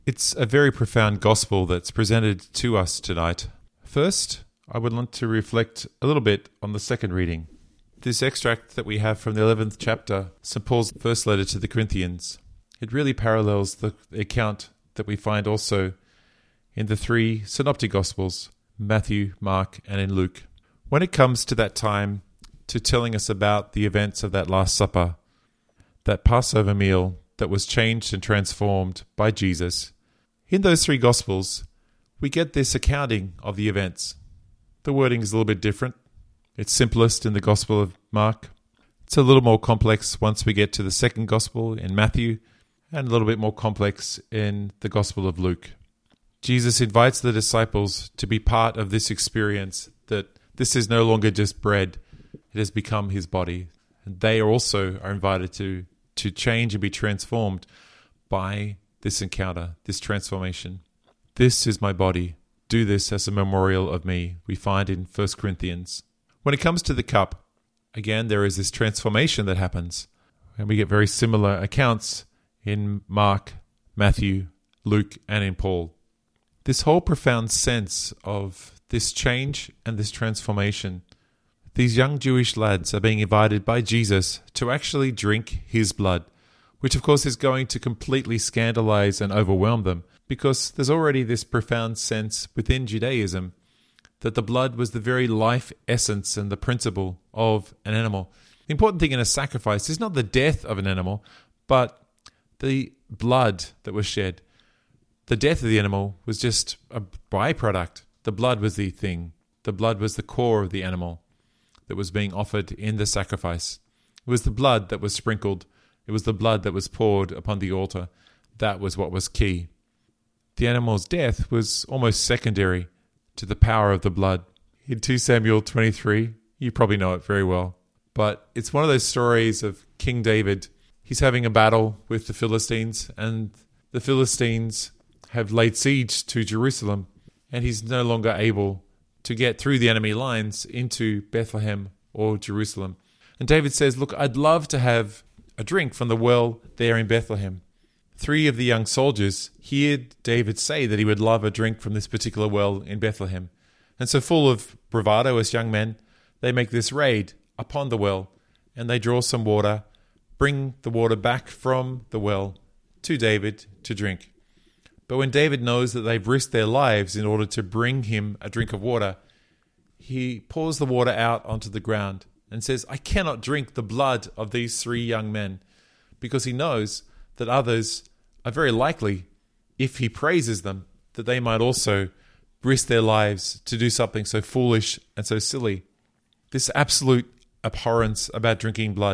It's a very profound gospel that's presented to us tonight. First, I would want to reflect a little bit on the second reading. This extract that we have from the 11th chapter, St. Paul's first letter to the Corinthians, it really parallels the account that we find also in the three synoptic gospels, Matthew, Mark, and in Luke. When it comes to that time to telling us about the events of that Last Supper, that Passover meal that was changed and transformed by Jesus, in those three gospels, we get this accounting of the events. The wording is a little bit different. It's simplest in the Gospel of Mark. It's a little more complex once we get to the second Gospel in Matthew, and a little bit more complex in the Gospel of Luke. Jesus invites the disciples to be part of this experience, that this is no longer just bread, it has become his body. And they also are invited to change and be transformed by this encounter, this transformation. This is my body. Do this as a memorial of me, we find in 1 Corinthians. When it comes to the cup, again, there is this transformation that happens. And we get very similar accounts in Mark, Matthew, Luke, and in Paul. This whole profound sense of this change and this transformation. These young Jewish lads are being invited by Jesus to actually drink his blood, which of course is going to completely scandalize and overwhelm them, because there's already this profound sense within Judaism that the blood was the very life essence and the principle of an animal. The important thing in a sacrifice is not the death of an animal, but the blood that was shed. The death of the animal was just a byproduct. The blood was the thing. The blood was the core of the animal that was being offered in the sacrifice. It was the blood that was sprinkled. It was the blood that was poured upon the altar. That was what was key. The animal's death was almost secondary to the power of the blood. In 2 Samuel 23, you probably know it very well, but it's one of those stories of King David. He's having a battle with the Philistines, and the Philistines have laid siege to Jerusalem, and he's no longer able to get through the enemy lines into Bethlehem or Jerusalem. And David says, look, I'd love to have a drink from the well there in Bethlehem. 3 of the young soldiers hear David say that he would love a drink from this particular well in Bethlehem. And so full of bravado as young men, they make this raid upon the well, and they draw some water, bring the water back from the well to David to drink. But when David knows that they've risked their lives in order to bring him a drink of water, he pours the water out onto the ground and says, I cannot drink the blood of these 3 young men, because he knows that others are very likely, if he praises them, that they might also risk their lives to do something so foolish and so silly. This absolute abhorrence about drinking blood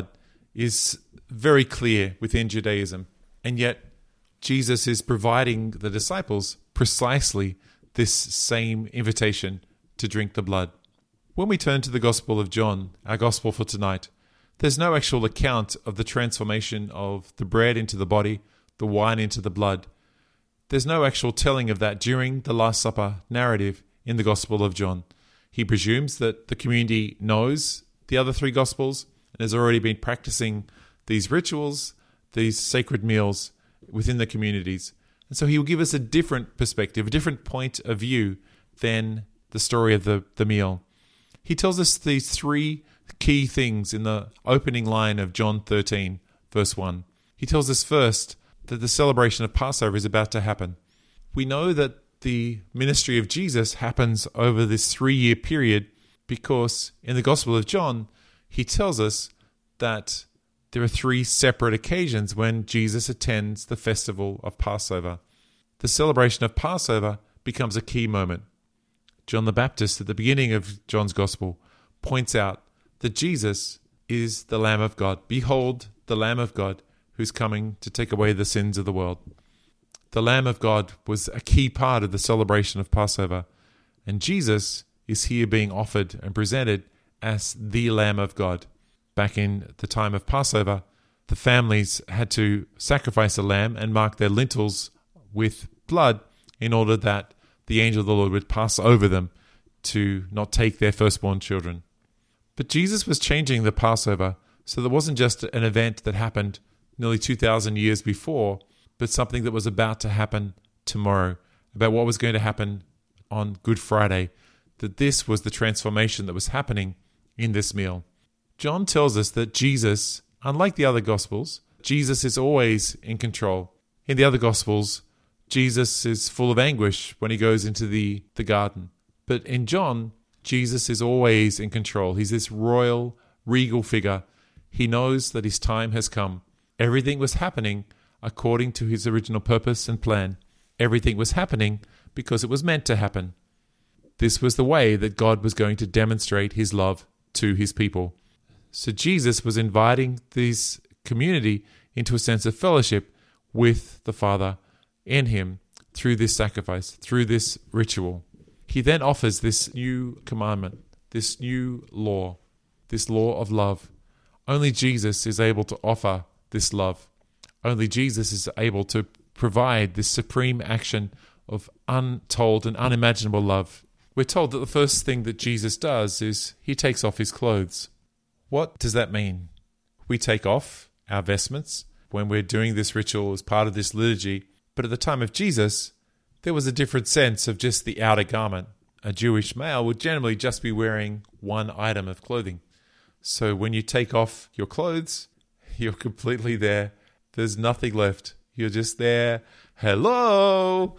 is very clear within Judaism, and yet Jesus is providing the disciples precisely this same invitation to drink the blood. When we turn to the Gospel of John, our Gospel for tonight, there's no actual account of the transformation of the bread into the body, the wine into the blood. There's no actual telling of that during the Last Supper narrative in the Gospel of John. He presumes that the community knows the other 3 Gospels and has already been practicing these rituals, these sacred meals within the communities. And so he will give us a different perspective, a different point of view than the story of the meal. He tells us these 3 key things in the opening line of John 13, verse 1. He tells us first that the celebration of Passover is about to happen. We know that the ministry of Jesus happens over this 3-year period because in the Gospel of John, he tells us that there are 3 separate occasions when Jesus attends the festival of Passover. The celebration of Passover becomes a key moment. John the Baptist, at the beginning of John's Gospel, points out that Jesus is the Lamb of God. Behold, the Lamb of God who's coming to take away the sins of the world. The Lamb of God was a key part of the celebration of Passover, and Jesus is here being offered and presented as the Lamb of God. Back in the time of Passover, the families had to sacrifice a lamb and mark their lintels with blood in order that the angel of the Lord would pass over them to not take their firstborn children. But Jesus was changing the Passover so that it wasn't just an event that happened nearly 2,000 years before, but something that was about to happen tomorrow, about what was going to happen on Good Friday, that this was the transformation that was happening in this meal. John tells us that Jesus, unlike the other Gospels, Jesus is always in control. In the other Gospels, Jesus is full of anguish when he goes into the garden. But in John, Jesus is always in control. He's this royal, regal figure. He knows that his time has come. Everything was happening according to his original purpose and plan. Everything was happening because it was meant to happen. This was the way that God was going to demonstrate his love to his people. So Jesus was inviting this community into a sense of fellowship with the Father in him through this sacrifice, through this ritual. He then offers this new commandment, this new law, this law of love. Only Jesus is able to offer this love. Only Jesus is able to provide this supreme action of untold and unimaginable love. We're told that the first thing that Jesus does is he takes off his clothes. What does that mean? We take off our vestments when we're doing this ritual as part of this liturgy, but at the time of Jesus, there was a different sense of just the outer garment. A Jewish male would generally just be wearing one item of clothing. So when you take off your clothes, you're completely there. There's nothing left. You're just there. Hello!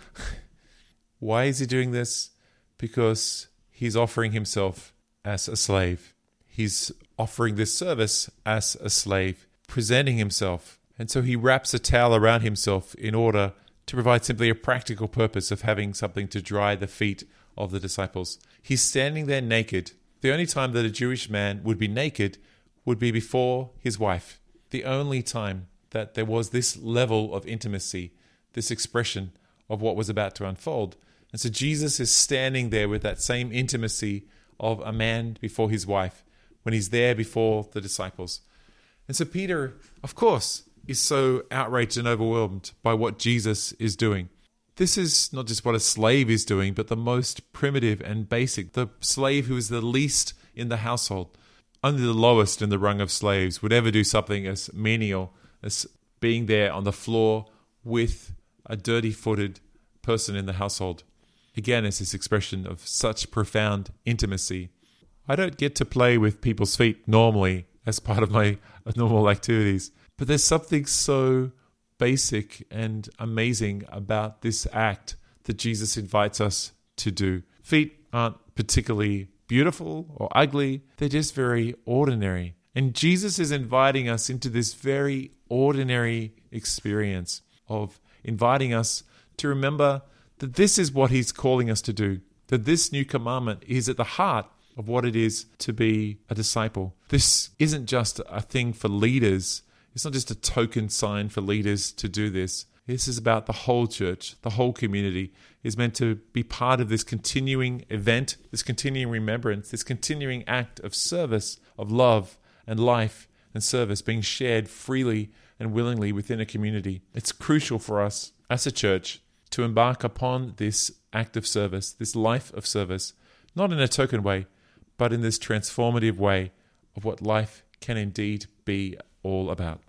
Why is he doing this? Because he's offering himself as a slave. He's offering this service as a slave, presenting himself. And so he wraps a towel around himself in order to provide simply a practical purpose of having something to dry the feet of the disciples. He's standing there naked. The only time that a Jewish man would be naked would be before his wife. The only time that there was this level of intimacy, this expression of what was about to unfold. And so Jesus is standing there with that same intimacy of a man before his wife when he's there before the disciples. And so Peter, of course, is so outraged and overwhelmed by what Jesus is doing. This is not just what a slave is doing, but the most primitive and basic. The slave who is the least in the household, only the lowest in the rung of slaves, would ever do something as menial as being there on the floor with a dirty-footed person in the household. Again, it's this expression of such profound intimacy. I don't get to play with people's feet normally as part of my normal activities, but there's something so basic and amazing about this act that Jesus invites us to do. Feet aren't particularly beautiful or ugly. They're just very ordinary. And Jesus is inviting us into this very ordinary experience of inviting us to remember that this is what he's calling us to do, that this new commandment is at the heart of what it is to be a disciple. This isn't just a thing for leaders. It's not just a token sign for leaders to do this. This is about the whole church, the whole community is meant to be part of this continuing event, this continuing remembrance, this continuing act of service, of love and life and service being shared freely and willingly within a community. It's crucial for us as a church to embark upon this act of service, this life of service, not in a token way, but in this transformative way of what life can indeed be all about.